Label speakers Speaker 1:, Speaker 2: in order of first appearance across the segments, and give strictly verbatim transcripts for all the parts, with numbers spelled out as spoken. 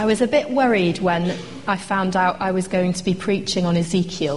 Speaker 1: I was a bit worried when I found out I was going to be preaching on Ezekiel.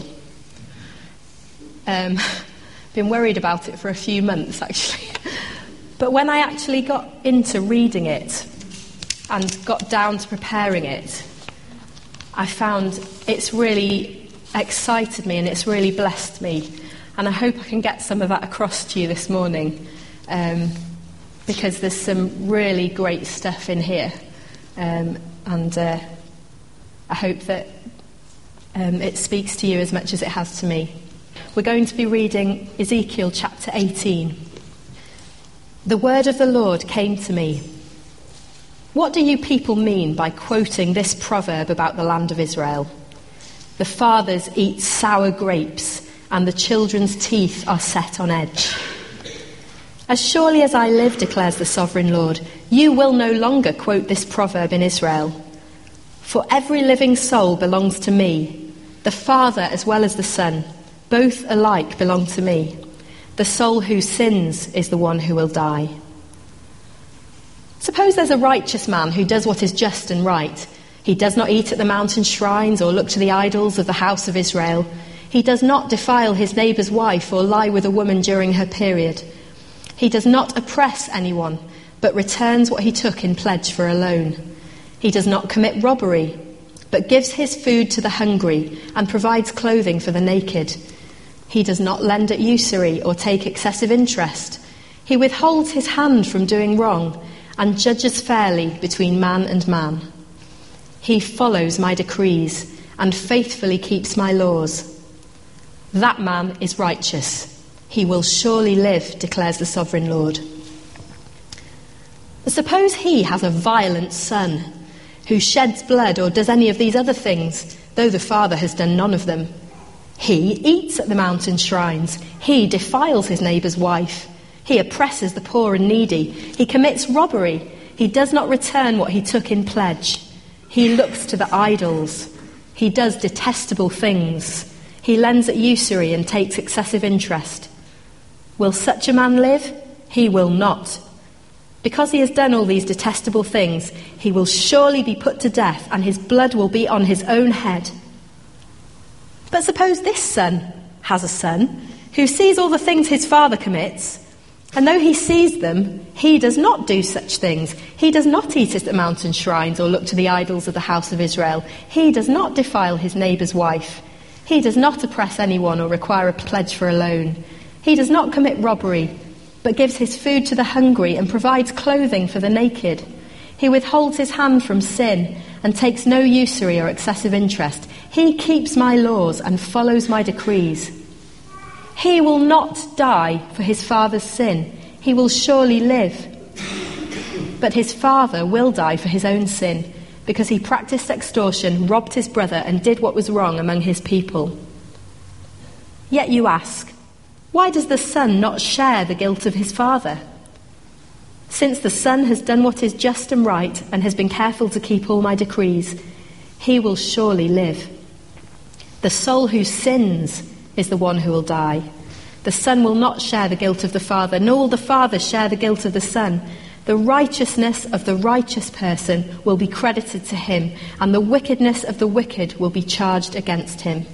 Speaker 1: Um, been worried about it for a few months, actually. But when I actually got into reading it and got down to preparing it, I found it's really excited me and it's really blessed me. And I hope I can get some of that across to you this morning, um, because there's some really great stuff in here. Um, and uh, I hope that um, it speaks to you as much as it has to me. We're going to be reading Ezekiel chapter eighteen. The word of the Lord came to me. What do you people mean by quoting this proverb about the land of Israel? The fathers eat sour grapes, and the children's teeth are set on edge. As surely as I live, declares the sovereign Lord, you will no longer quote this proverb in Israel. For every living soul belongs to me, the Father as well as the Son, both alike belong to me. The soul who sins is the one who will die. Suppose there's a righteous man who does what is just and right. He does not eat at the mountain shrines or look to the idols of the house of Israel. He does not defile his neighbour's wife or lie with a woman during her period. He does not oppress anyone, but returns what he took in pledge for a loan. He does not commit robbery, but gives his food to the hungry and provides clothing for the naked. He does not lend at usury or take excessive interest. He withholds his hand from doing wrong and judges fairly between man and man. He follows my decrees and faithfully keeps my laws. That man is righteous. He will surely live, declares the sovereign Lord. Suppose he has a violent son who sheds blood or does any of these other things, though the father has done none of them. He eats at the mountain shrines. He defiles his neighbour's wife. He oppresses the poor and needy. He commits robbery. He does not return what he took in pledge. He looks to the idols. He does detestable things. He lends at usury and takes excessive interest. Will such a man live? He will not. Because he has done all these detestable things, he will surely be put to death, and his blood will be on his own head. But suppose this son has a son who sees all the things his father commits, and though he sees them, he does not do such things. He does not eat at the mountain shrines or look to the idols of the house of Israel. He does not defile his neighbour's wife. He does not oppress anyone or require a pledge for a loan. He does not commit robbery, but gives his food to the hungry and provides clothing for the naked. He withholds his hand from sin and takes no usury or excessive interest. He keeps my laws and follows my decrees. He will not die for his father's sin. He will surely live. But his father will die for his own sin, because he practiced extortion, robbed his brother, and did what was wrong among his people. Yet you ask, why does the son not share the guilt of his father? Since the son has done what is just and right and has been careful to keep all my decrees, he will surely live. The soul who sins is the one who will die. The son will not share the guilt of the father, nor will the father share the guilt of the son. The righteousness of the righteous person will be credited to him, and the wickedness of the wicked will be charged against him.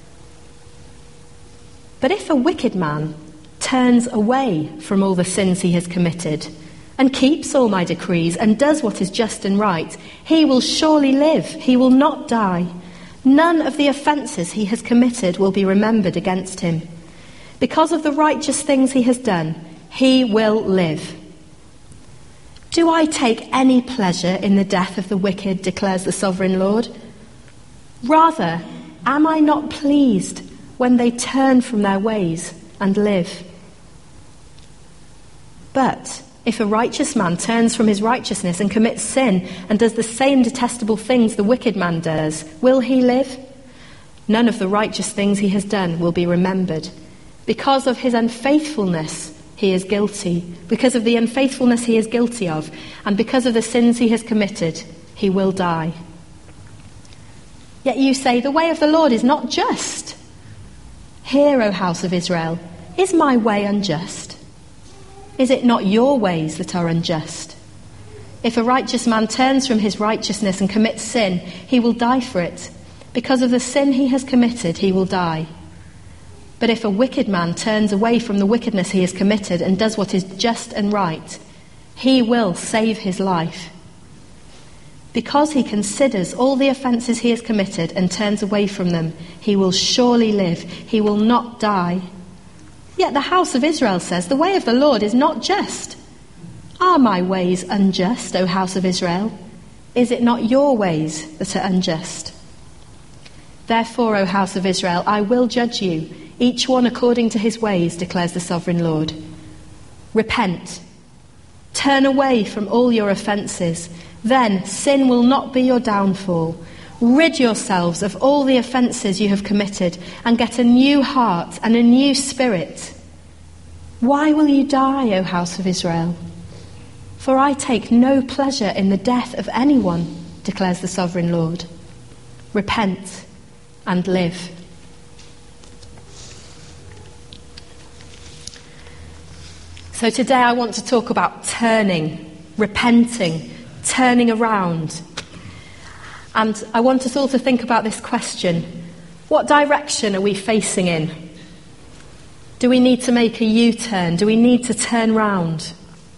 Speaker 1: But if a wicked man turns away from all the sins he has committed and keeps all my decrees and does what is just and right, he will surely live. He will not die. None of the offences he has committed will be remembered against him. Because of the righteous things he has done, he will live. Do I take any pleasure in the death of the wicked, declares the sovereign Lord? Rather, am I not pleased when they turn from their ways and live? But if a righteous man turns from his righteousness and commits sin and does the same detestable things the wicked man does, will he live? None of the righteous things he has done will be remembered. Because of his unfaithfulness, he is guilty. Because of the unfaithfulness he is guilty of, and because of the sins he has committed, he will die. Yet you say, the way of the Lord is not just. Hear, O house of Israel, is my way unjust? Is it not your ways that are unjust? If a righteous man turns from his righteousness and commits sin, he will die for it. Because of the sin he has committed, he will die. But if a wicked man turns away from the wickedness he has committed and does what is just and right, he will save his life. Because he considers all the offences he has committed and turns away from them, he will surely live. He will not die. Yet the house of Israel says, the way of the Lord is not just. Are my ways unjust, O house of Israel? Is it not your ways that are unjust? Therefore, O house of Israel, I will judge you, each one according to his ways, declares the sovereign Lord. Repent. Turn away from all your offences. Then sin will not be your downfall. Rid yourselves of all the offences you have committed and get a new heart and a new spirit. Why will you die, O house of Israel? For I take no pleasure in the death of anyone, declares the sovereign Lord. Repent and live. So today I want to talk about turning, repenting, turning around. And I want us all to think about this question. What direction are we facing in? Do we need to make a U-turn? Do we need to turn round?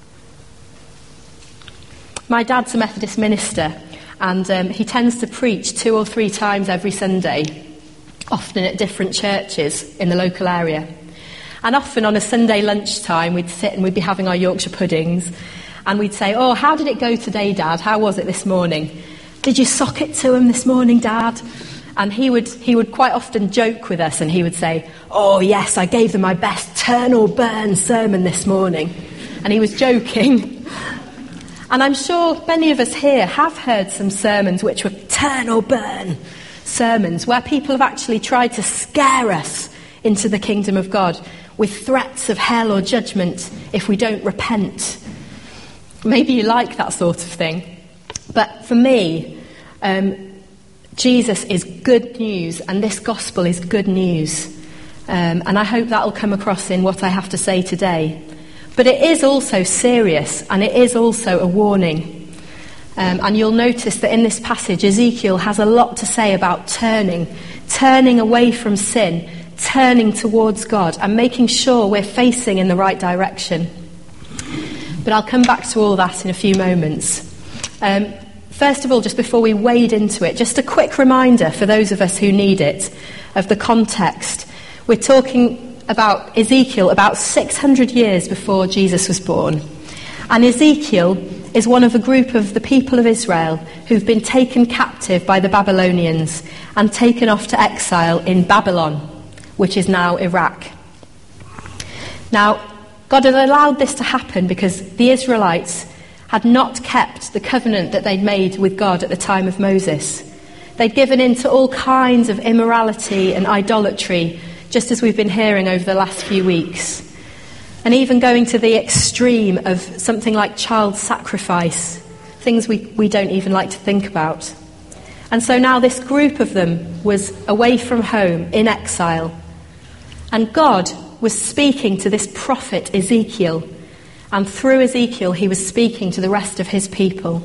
Speaker 1: My dad's a Methodist minister, and um, he tends to preach two or three times every Sunday, often at different churches in the local area. And often on a Sunday lunchtime, we'd sit and we'd be having our Yorkshire puddings, and we'd say, oh, how did it go today, Dad? How was it this morning? Did you sock it to him this morning, Dad? And he would he would quite often joke with us, and he would say, oh, yes, I gave them my best turn or burn sermon this morning. And he was joking. And I'm sure many of us here have heard some sermons which were turn or burn sermons, where people have actually tried to scare us into the kingdom of God with threats of hell or judgment if we don't repent. Maybe you like that sort of thing. But for me, um, Jesus is good news, and this gospel is good news. Um, and I hope that will come across in what I have to say today. But it is also serious, and it is also a warning. Um, and you'll notice that in this passage, Ezekiel has a lot to say about turning, turning away from sin, turning towards God, and making sure we're facing in the right direction. But I'll come back to all that in a few moments. Um, first of all, just before we wade into it, just a quick reminder for those of us who need it of the context. We're talking about Ezekiel about six hundred years before Jesus was born. And Ezekiel is one of a group of the people of Israel who've been taken captive by the Babylonians and taken off to exile in Babylon, which is now Iraq. Now, God had allowed this to happen because the Israelites had not kept the covenant that they'd made with God at the time of Moses. They'd given in to all kinds of immorality and idolatry, just as we've been hearing over the last few weeks. And even going to the extreme of something like child sacrifice, things we, we don't even like to think about. And so now this group of them was away from home, in exile. And God was speaking to this prophet Ezekiel, and through Ezekiel he was speaking to the rest of his people.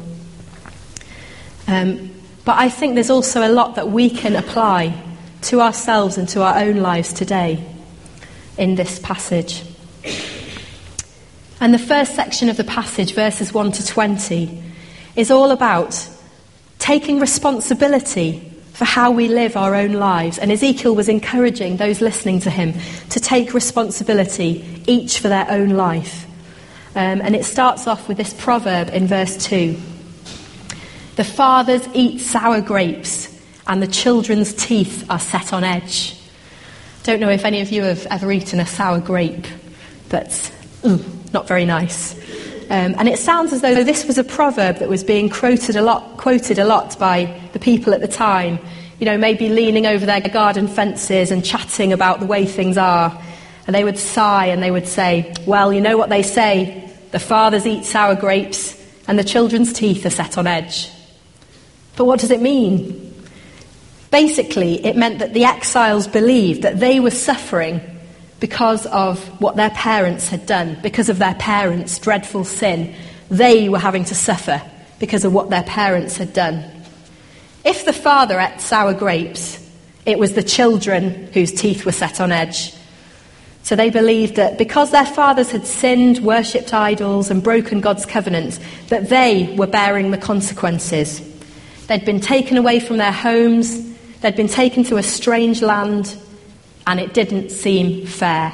Speaker 1: Um, but I think there's also a lot that we can apply to ourselves and to our own lives today in this passage. And the first section of the passage, verses one to twenty, is all about taking responsibility for how we live our own lives. And Ezekiel was encouraging those listening to him to take responsibility, each for their own life. Um, and it starts off with this proverb in verse two. The fathers eat sour grapes, and the children's teeth are set on edge. Don't know if any of you have ever eaten a sour grape, but ooh, not very nice. Um, and it sounds as though this was a proverb that was being quoted a lot, quoted a lot by the people at the time. You know, maybe leaning over their garden fences and chatting about the way things are. And they would sigh and they would say, well, you know what they say, the fathers eat sour grapes and the children's teeth are set on edge. But what does it mean? Basically, it meant that the exiles believed that they were suffering because of what their parents had done, because of their parents' dreadful sin. They were having to suffer because of what their parents had done. If the father ate sour grapes, it was the children whose teeth were set on edge. So they believed that because their fathers had sinned, worshipped idols, and broken God's covenant, that they were bearing the consequences. They'd been taken away from their homes, they'd been taken to a strange land, and it didn't seem fair.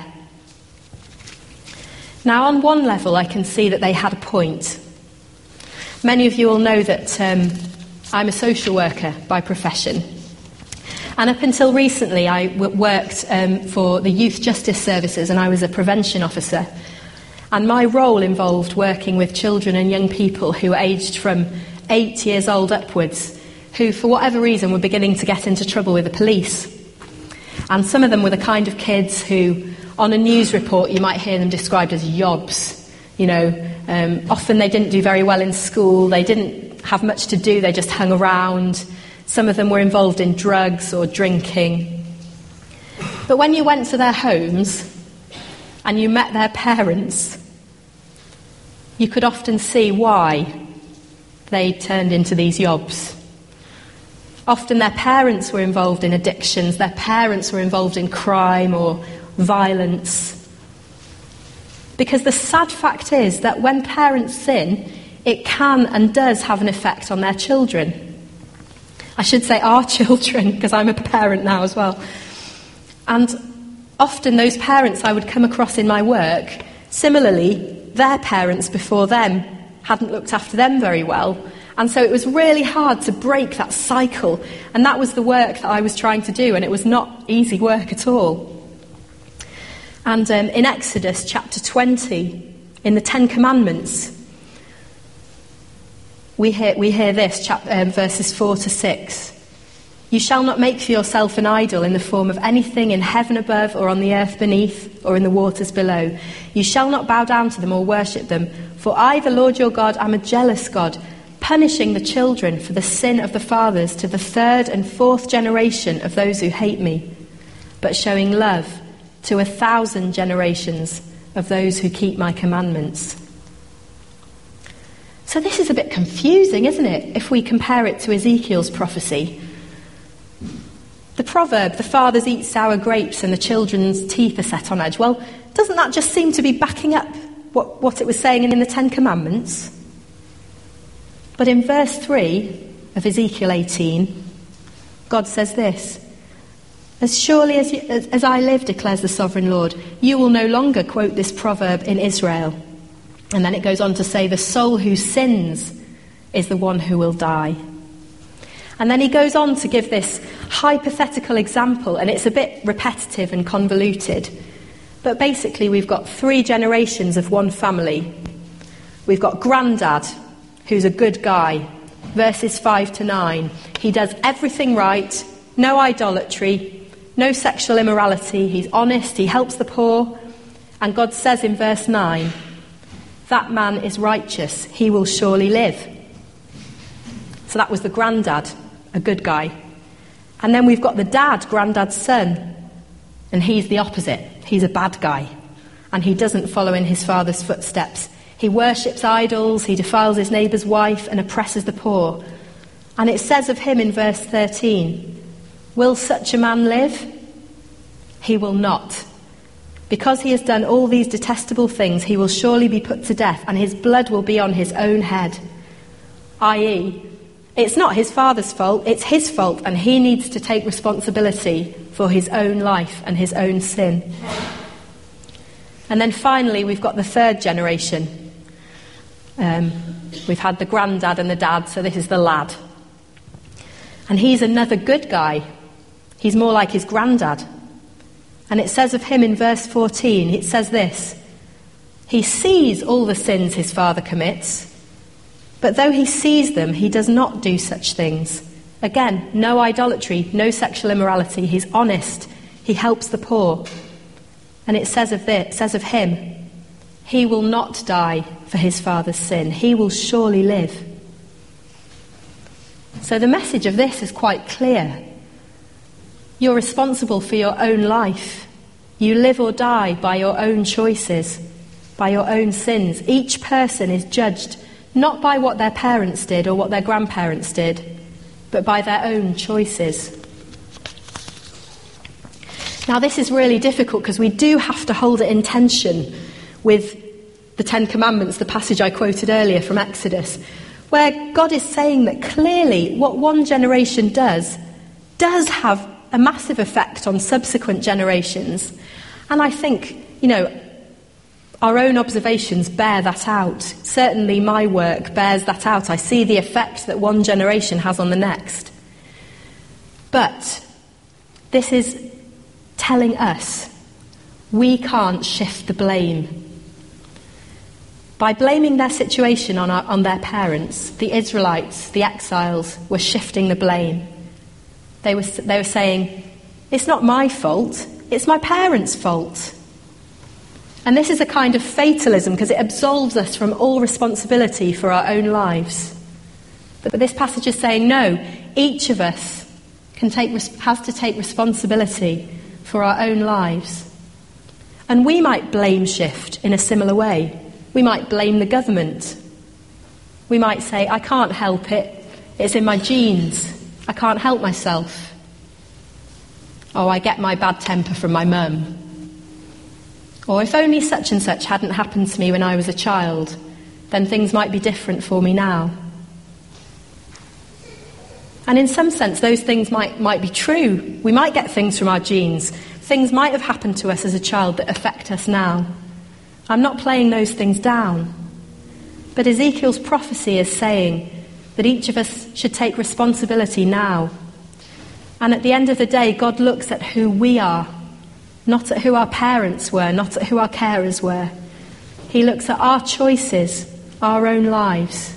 Speaker 1: Now, on one level, I can see that they had a point. Many of you will know that um, I'm a social worker by profession. And up until recently, I w- worked um, for the Youth Justice Services, and I was a prevention officer. And my role involved working with children and young people who were aged from eight years old upwards, who, for whatever reason, were beginning to get into trouble with the police. And some of them were the kind of kids who, on a news report, you might hear them described as yobs. You know, um, often they didn't do very well in school, they didn't have much to do, they just hung around. Some of them were involved in drugs or drinking. But when you went to their homes and you met their parents, you could often see why they turned into these yobs. Often their parents were involved in addictions, their parents were involved in crime or violence. Because the sad fact is that when parents sin, it can and does have an effect on their children. I should say our children, because I'm a parent now as well. And often those parents I would come across in my work, similarly, their parents before them hadn't looked after them very well. And so it was really hard to break that cycle. And that was the work that I was trying to do, and it was not easy work at all. And um, in Exodus chapter twenty, in the Ten Commandments, We hear, we hear this, chap, um, verses four to six. You shall not make for yourself an idol in the form of anything in heaven above or on the earth beneath or in the waters below. You shall not bow down to them or worship them. For I, the Lord your God, am a jealous God, punishing the children for the sin of the fathers to the third and fourth generation of those who hate me, but showing love to a thousand generations of those who keep my commandments. So this is a bit confusing, isn't it, if we compare it to Ezekiel's prophecy? The proverb, the fathers eat sour grapes and the children's teeth are set on edge. Well, doesn't that just seem to be backing up what, what it was saying in the Ten Commandments? But in verse three of Ezekiel eighteen, God says this: As surely as, you, as, as I live, declares the sovereign Lord, you will no longer quote this proverb in Israel. And then it goes on to say, the soul who sins is the one who will die. And then he goes on to give this hypothetical example, and it's a bit repetitive and convoluted. But basically we've got three generations of one family. We've got Grandad, who's a good guy, verses five to nine. He does everything right, no idolatry, no sexual immorality, he's honest, he helps the poor. And God says in verse nine, that man is righteous, he will surely live. So that was the granddad, a good guy. And then we've got the dad, granddad's son, and he's the opposite. He's a bad guy, and he doesn't follow in his father's footsteps. He worships idols, he defiles his neighbour's wife, and oppresses the poor. And it says of him in verse thirteen, will such a man live? He will not. Because he has done all these detestable things, he will surely be put to death, and his blood will be on his own head. that is, it's not his father's fault, it's his fault, and he needs to take responsibility for his own life and his own sin. And then finally, we've got the third generation. Um, we've had the granddad and the dad, so this is the lad. And he's another good guy. He's more like his granddad. And it says of him in verse fourteen, it says this: he sees all the sins his father commits, but though he sees them, he does not do such things. Again, no idolatry, no sexual immorality, he's honest, he helps the poor. And it says of this, it says of him, he will not die for his father's sin, he will surely live. So the message of this is quite clear. You're responsible for your own life. You live or die by your own choices, by your own sins. Each person is judged not by what their parents did or what their grandparents did, but by their own choices. Now, this is really difficult because we do have to hold it in tension with the Ten Commandments, the passage I quoted earlier from Exodus, where God is saying that clearly what one generation does does have a massive effect on subsequent generations. And I think, you know, our own observations bear that out. Certainly my work bears that out. I see the effect that one generation has on the next. But this is telling us we can't shift the blame. By blaming their situation on, our, on their parents, the Israelites, the exiles, were shifting the blame. They were, they were saying, it's not my fault, it's my parents' fault. And this is a kind of fatalism because it absolves us from all responsibility for our own lives. But this passage is saying, no, each of us can take, has to take responsibility for our own lives. And we might blame shift in a similar way. We might blame the government. We might say, I can't help it. It's in my genes. I can't help myself. Oh, I get my bad temper from my mum. Or if only such and such hadn't happened to me when I was a child, then things might be different for me now. And in some sense, those things might, might be true. We might get things from our genes. Things might have happened to us as a child that affect us now. I'm not playing those things down. But Ezekiel's prophecy is saying that each of us should take responsibility now. And at the end of the day, God looks at who we are, not at who our parents were, not at who our carers were. He looks at our choices, our own lives.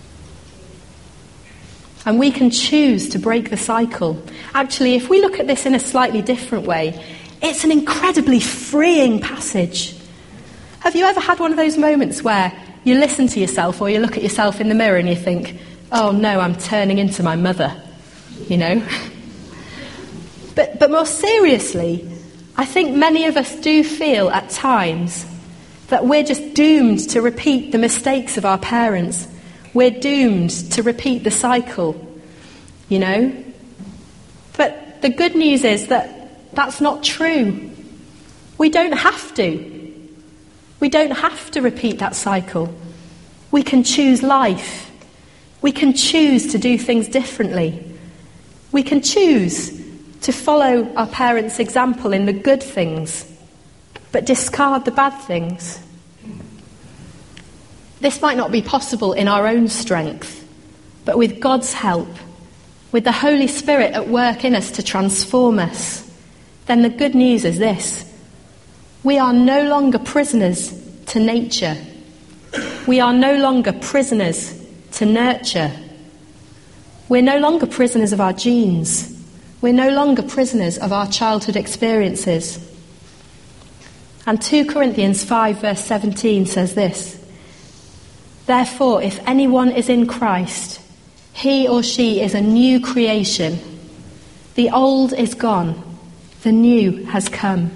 Speaker 1: And we can choose to break the cycle. Actually, if we look at this in a slightly different way, it's an incredibly freeing passage. Have you ever had one of those moments where you listen to yourself or you look at yourself in the mirror and you think, oh no, I'm turning into my mother, you know? But, but more seriously, I think many of us do feel at times that we're just doomed to repeat the mistakes of our parents. We're doomed to repeat the cycle, you know? But the good news is that that's not true. We don't have to. We don't have to repeat that cycle. We can choose life. We can choose to do things differently. We can choose to follow our parents' example in the good things, but discard the bad things. This might not be possible in our own strength, but with God's help, with the Holy Spirit at work in us to transform us, then the good news is this: we are no longer prisoners to nature. We are no longer prisoners to nurture. We're no longer prisoners of our genes. We're no longer prisoners of our childhood experiences. And two Corinthians five verse seventeen says this: therefore, if anyone is in Christ, he or she is a new creation. The old is gone, the new has come.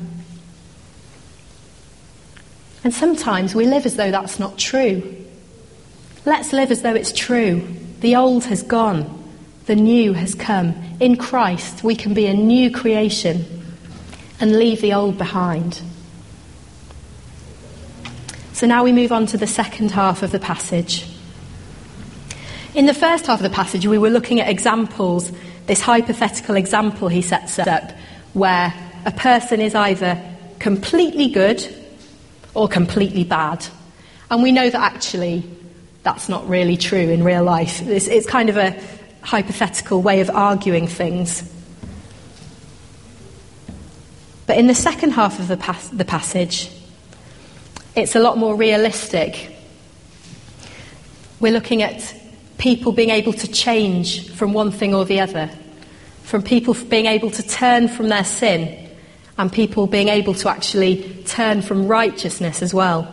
Speaker 1: And sometimes we live as though that's not true. Let's live as though it's true. The old has gone, the new has come. In Christ, we can be a new creation and leave the old behind. So now we move on to the second half of the passage. In the first half of the passage, we were looking at examples, this hypothetical example he sets up, where a person is either completely good or completely bad. And we know that actually that's not really true in real life. It's, it's kind of a hypothetical way of arguing things. But in the second half of the, pas- the passage, it's a lot more realistic. We're looking at people being able to change from one thing or the other, from people being able to turn from their sin, and people being able to actually turn from righteousness as well.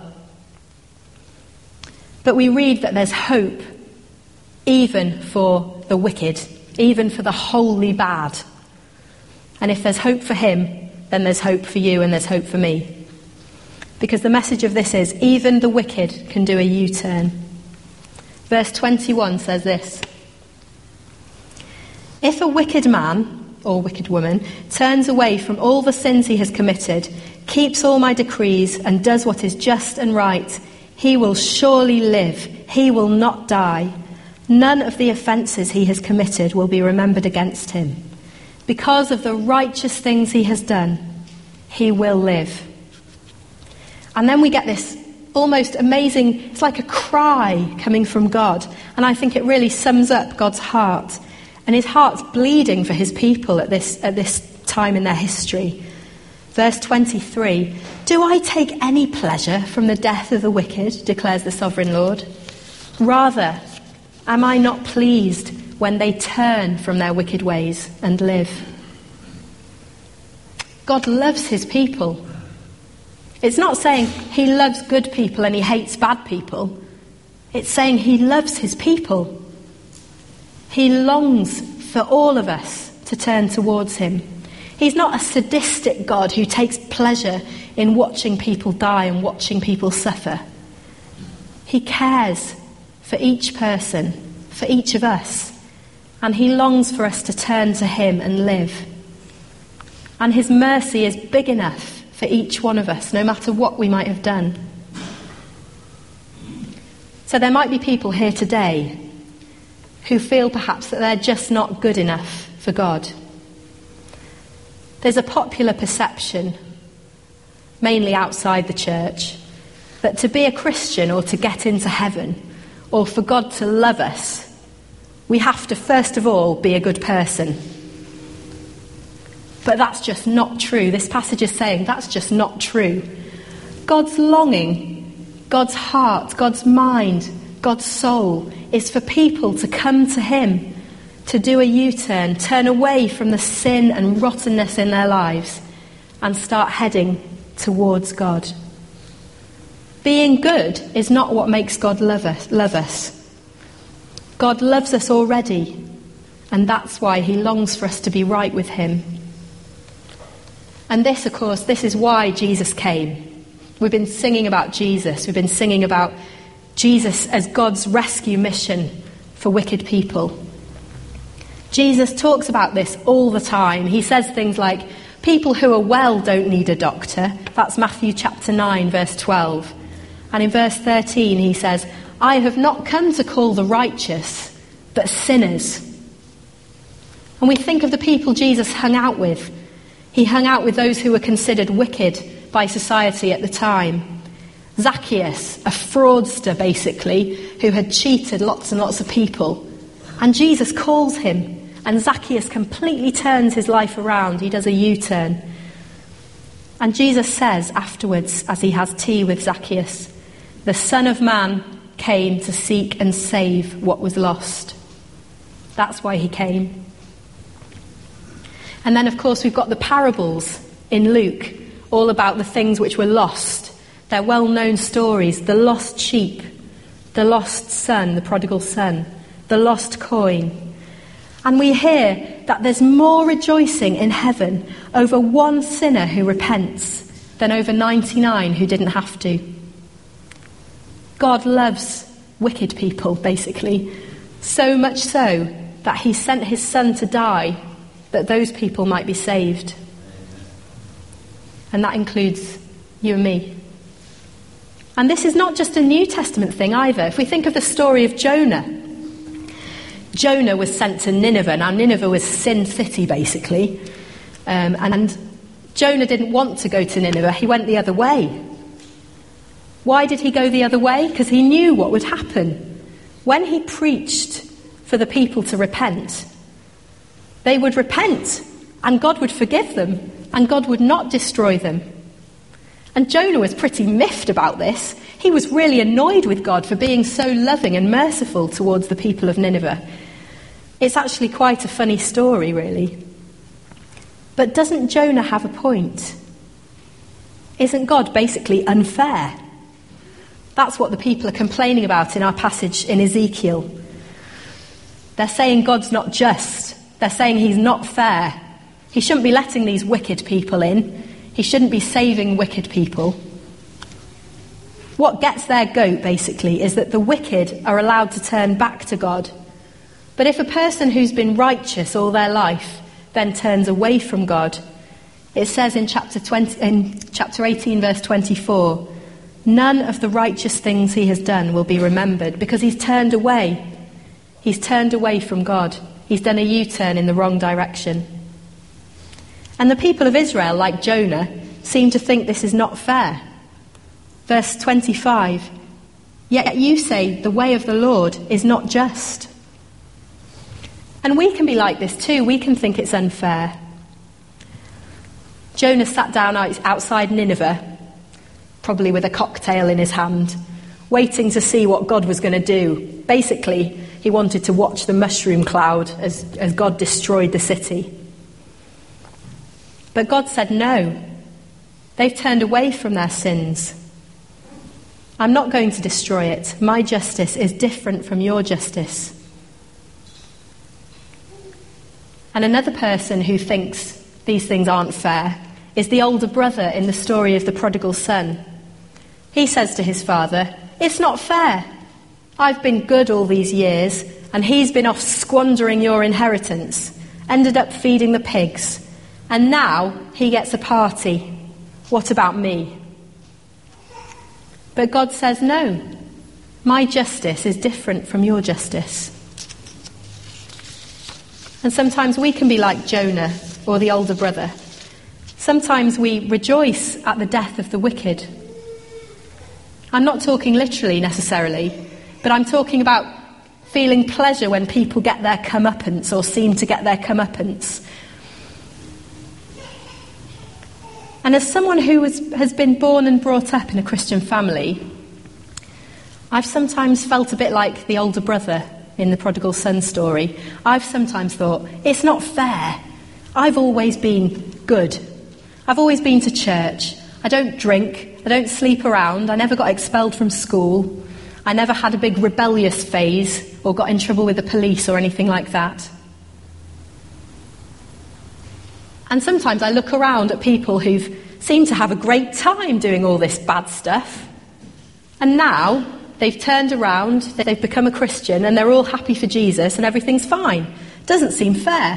Speaker 1: But we read that there's hope even for the wicked, even for the wholly bad. And if there's hope for him, then there's hope for you and there's hope for me. Because the message of this is, even the wicked can do a U-turn. Verse twenty-one says this: "If a wicked man, or wicked woman, turns away from all the sins he has committed, keeps all my decrees, and does what is just and right, he will surely live, he will not die. None of the offences he has committed will be remembered against him. Because of the righteous things he has done, he will live." And then we get this almost amazing, it's like a cry coming from God. And I think it really sums up God's heart. And his heart's bleeding for his people at this, at this time in their history. Verse twenty-three, "Do I take any pleasure from the death of the wicked, declares the sovereign Lord? Rather, am I not pleased when they turn from their wicked ways and live?" God loves his people. It's not saying he loves good people and he hates bad people. It's saying he loves his people. He longs for all of us to turn towards him. He's not a sadistic God who takes pleasure in watching people die and watching people suffer. He cares for each person, for each of us, and he longs for us to turn to him and live. And his mercy is big enough for each one of us, no matter what we might have done. So there might be people here today who feel perhaps that they're just not good enough for God. There's a popular perception, mainly outside the church, that to be a Christian or to get into heaven, or for God to love us, we have to first of all be a good person. But that's just not true. This passage is saying that's just not true. God's longing, God's heart, God's mind, God's soul is for people to come to him, to do a U-turn, turn away from the sin and rottenness in their lives and start heading towards God. Being good is not what makes God love us. Love us. God loves us already, and that's why he longs for us to be right with him. And this, of course, this is why Jesus came. We've been singing about Jesus. We've been singing about Jesus as God's rescue mission for wicked people. Jesus talks about this all the time. He says things like, people who are well don't need a doctor. That's Matthew chapter nine, verse twelve. And in verse thirteen he says, "I have not come to call the righteous, but sinners." And we think of the people Jesus hung out with. He hung out with those who were considered wicked by society at the time. Zacchaeus, a fraudster basically, who had cheated lots and lots of people. And Jesus calls him, and Zacchaeus completely turns his life around. He does a U-turn. And Jesus says afterwards, as he has tea with Zacchaeus, "The Son of Man came to seek and save what was lost." That's why he came. And then, of course, we've got the parables in Luke, all about the things which were lost. They're well-known stories. The lost sheep, the lost son, the prodigal son, the lost coin. And we hear that there's more rejoicing in heaven over one sinner who repents than over ninety-nine who didn't have to. God loves wicked people, basically, so much so that he sent his son to die that those people might be saved. And that includes you and me. And this is not just a New Testament thing either. If we think of the story of Jonah, Jonah was sent to Nineveh. Now, Nineveh was Sin City, basically. Um, and Jonah didn't want to go to Nineveh. He went the other way. Why did he go the other way? Because he knew what would happen. When he preached for the people to repent, they would repent, and God would forgive them, and God would not destroy them. And Jonah was pretty miffed about this. He was really annoyed with God for being so loving and merciful towards the people of Nineveh. It's actually quite a funny story, really. But doesn't Jonah have a point? Isn't God basically unfair? That's what the people are complaining about in our passage in Ezekiel. They're saying God's not just. They're saying he's not fair. He shouldn't be letting these wicked people in. He shouldn't be saving wicked people. What gets their goat, basically, is that the wicked are allowed to turn back to God. But if a person who's been righteous all their life then turns away from God, it says in chapter twenty, in chapter eighteen, verse twenty-four, none of the righteous things he has done will be remembered, because he's turned away. He's turned away from God. He's done a U-turn in the wrong direction. And the people of Israel, like Jonah, seem to think this is not fair. Verse twenty-five, yet you say the way of the Lord is not just. And we can be like this too. We can think it's unfair. Jonah sat down outside Nineveh, probably with a cocktail in his hand, waiting to see what God was going to do. Basically, he wanted to watch the mushroom cloud as, as God destroyed the city. But God said no. They've turned away from their sins. I'm not going to destroy it. My justice is different from your justice. And another person who thinks these things aren't fair is the older brother in the story of the prodigal son. He says to his father, it's not fair. I've been good all these years, and he's been off squandering your inheritance, ended up feeding the pigs, and now he gets a party. What about me? But God says, no, my justice is different from your justice. And sometimes we can be like Jonah or the older brother. Sometimes we rejoice at the death of the wicked. I'm not talking literally necessarily, but I'm talking about feeling pleasure when people get their comeuppance or seem to get their comeuppance. And as someone who was, has been born and brought up in a Christian family, I've sometimes felt a bit like the older brother in the prodigal son story. I've sometimes thought, it's not fair. I've always been good. I've always been to church. I don't drink. I don't sleep around. I never got expelled from school. I never had a big rebellious phase or got in trouble with the police or anything like that. And sometimes I look around at people who've seemed to have a great time doing all this bad stuff. And now they've turned around, they've become a Christian, and they're all happy for Jesus and everything's fine. Doesn't seem fair.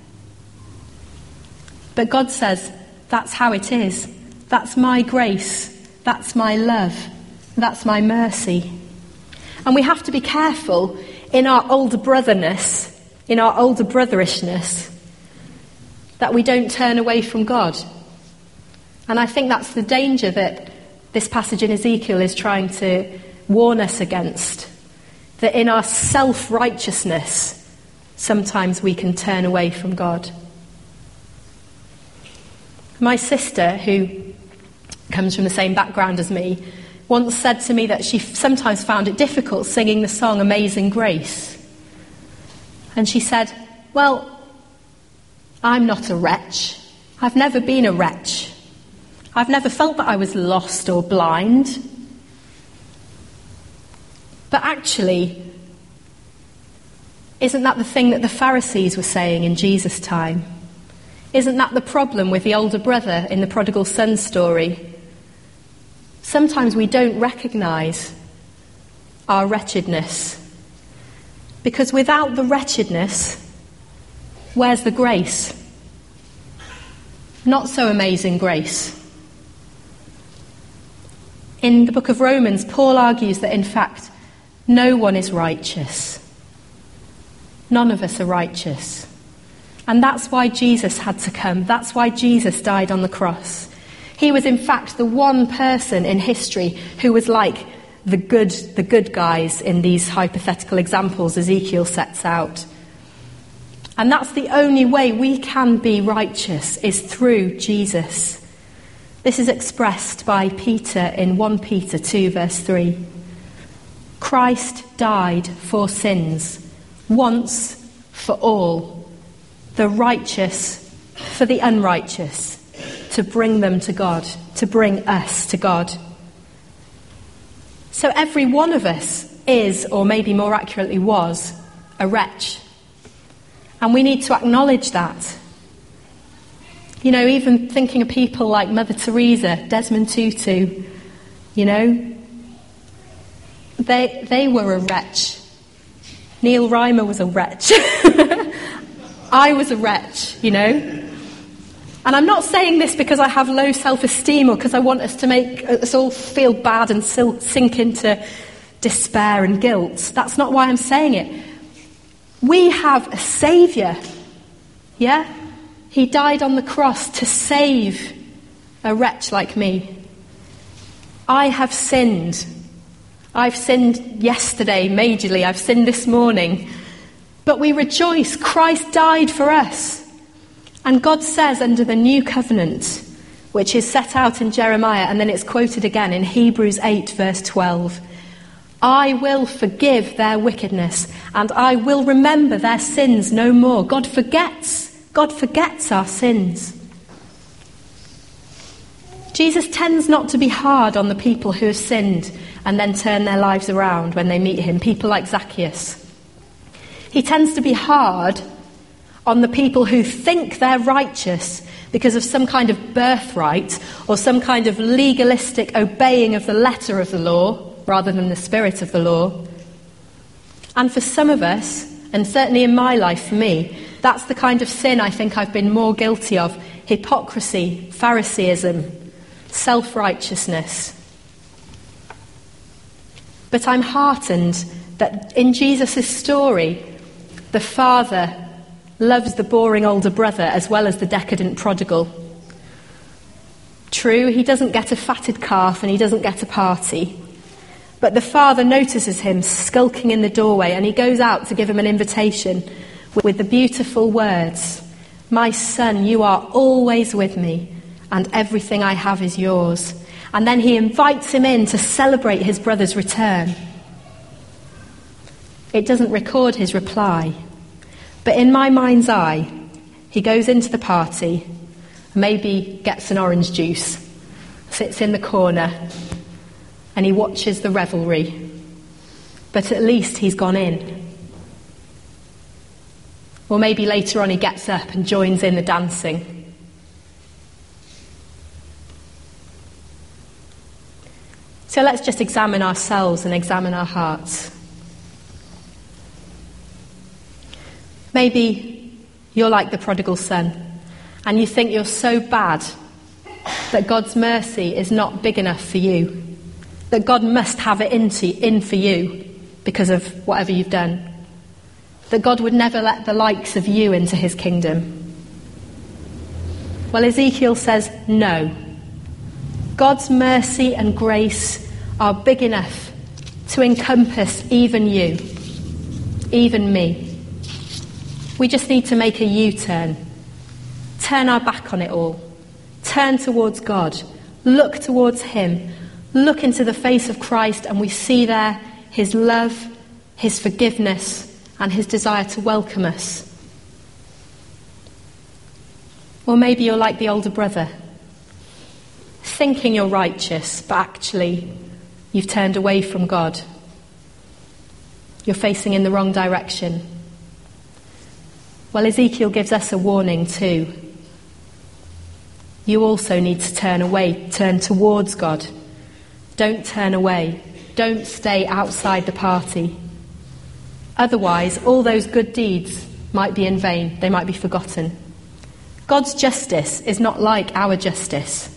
Speaker 1: But God says, that's how it is. That's my grace. That's my love. That's my mercy. And we have to be careful in our older brotherness, in our older brotherishness, that we don't turn away from God. And I think that's the danger that this passage in Ezekiel is trying to warn us against. That in our self-righteousness, sometimes we can turn away from God. My sister, who comes from the same background as me, once said to me that she sometimes found it difficult singing the song Amazing Grace. And she said, well, I'm not a wretch. I've never been a wretch. I've never felt that I was lost or blind. But actually, isn't that the thing that the Pharisees were saying in Jesus' time? Isn't that the problem with the older brother in the prodigal son story? Sometimes we don't recognise our wretchedness. Because without the wretchedness, where's the grace? Not so amazing grace. In the book of Romans, Paul argues that in fact, no one is righteous. None of us are righteous. And that's why Jesus had to come. That's why Jesus died on the cross. He was in fact the one person in history who was like the good, the good guys in these hypothetical examples Ezekiel sets out. And that's the only way we can be righteous, is through Jesus. This is expressed by Peter in First Peter two verse three. Christ died for sins, once for all, the righteous for the unrighteous, to bring them to God, to bring us to God. So every one of us is, or maybe more accurately was, a wretch. And we need to acknowledge that. You know, even thinking of people like Mother Teresa, Desmond Tutu, you know, They, they were a wretch. Neil Reimer was a wretch. I was a wretch, you know. And I'm not saying this because I have low self-esteem or because I want us to make us all feel bad and sink into despair and guilt. That's not why I'm saying it. We have a saviour, yeah? He died on the cross to save a wretch like me. I have sinned. I've sinned yesterday, majorly. I've sinned this morning. But we rejoice. Christ died for us. And God says under the new covenant, which is set out in Jeremiah, and then it's quoted again in Hebrews eight, verse twelve, I will forgive their wickedness, and I will remember their sins no more. God forgets. God forgets our sins. Jesus tends not to be hard on the people who have sinned and then turn their lives around when they meet him, people like Zacchaeus. He tends to be hard on the people who think they're righteous because of some kind of birthright or some kind of legalistic obeying of the letter of the law rather than the spirit of the law. And for some of us, and certainly in my life for me, that's the kind of sin I think I've been more guilty of. Hypocrisy, Phariseeism, self-righteousness. But I'm heartened that in Jesus' story, the father loves the boring older brother as well as the decadent prodigal. True, he doesn't get a fatted calf and he doesn't get a party. But the father notices him skulking in the doorway and he goes out to give him an invitation with the beautiful words, my son, you are always with me and everything I have is yours. And then he invites him in to celebrate his brother's return. It doesn't record his reply. But in my mind's eye, he goes into the party, maybe gets an orange juice, sits in the corner, and he watches the revelry. But at least he's gone in. Or maybe later on he gets up and joins in the dancing. So let's just examine ourselves and examine our hearts. Maybe you're like the prodigal son, and you think you're so bad that God's mercy is not big enough for you, that God must have it into, in for you because of whatever you've done, that God would never let the likes of you into his kingdom. Well, Ezekiel says no. God's mercy and grace are big enough to encompass even you, even me. We just need to make a U-turn, turn our back on it all, turn towards God, look towards him, look into the face of Christ, and we see there his love, his forgiveness, and his desire to welcome us. Or maybe you're like the older brother, thinking you're righteous, but actually you've turned away from God. You're facing in the wrong direction. Well, Ezekiel gives us a warning too. You also need to turn away, turn towards God. Don't turn away. Don't stay outside the party. Otherwise, all those good deeds might be in vain. They might be forgotten. God's justice is not like our justice.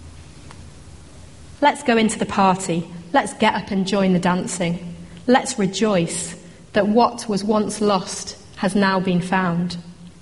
Speaker 1: Let's go into the party. Let's get up and join the dancing. Let's rejoice that what was once lost has now been found.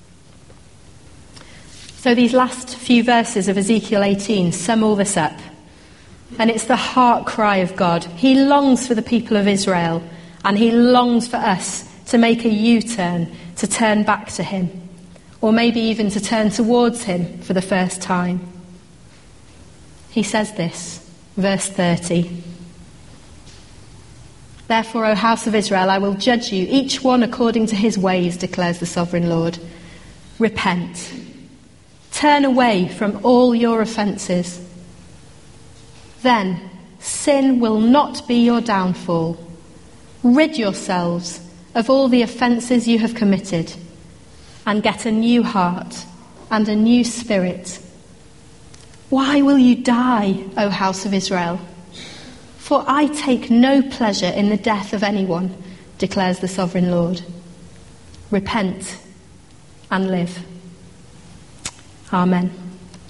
Speaker 1: So these last few verses of Ezekiel eighteen sum all this up. And it's the heart cry of God. He longs for the people of Israel, and he longs for us to make a U-turn, to turn back to him, or maybe even to turn towards him for the first time. He says this, verse thirty. Therefore, O house of Israel, I will judge you, each one according to his ways, declares the sovereign Lord. Repent. Turn away from all your offences. Then sin will not be your downfall. Rid yourselves of all the offences you have committed, and get a new heart and a new spirit. Why will you die, O house of Israel? For I take no pleasure in the death of anyone, declares the sovereign Lord. Repent and live. Amen.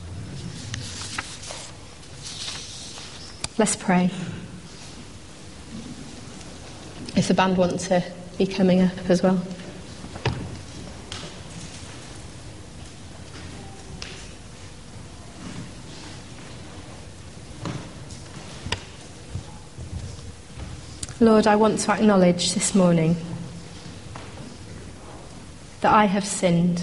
Speaker 1: Let's pray. If the band want to be coming up as well. Lord, I want to acknowledge this morning that I have sinned.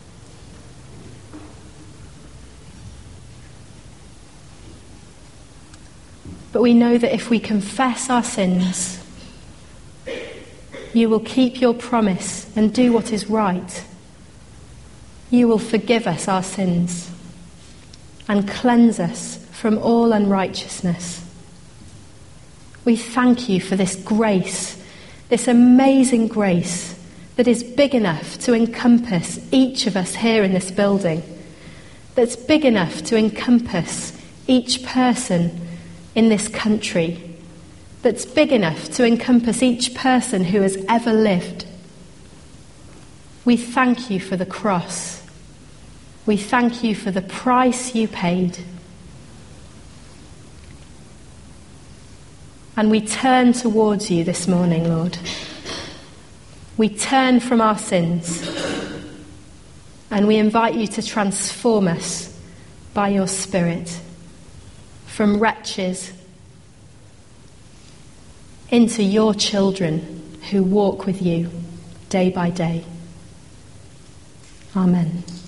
Speaker 1: But we know that if we confess our sins, you will keep your promise and do what is right. You will forgive us our sins and cleanse us from all unrighteousness. We thank you for this grace, this amazing grace that is big enough to encompass each of us here in this building, that's big enough to encompass each person in this country, that's big enough to encompass each person who has ever lived. We thank you for the cross. We thank you for the price you paid. And we turn towards you this morning, Lord. We turn from our sins and we invite you to transform us by your Spirit from wretches into your children who walk with you day by day. Amen.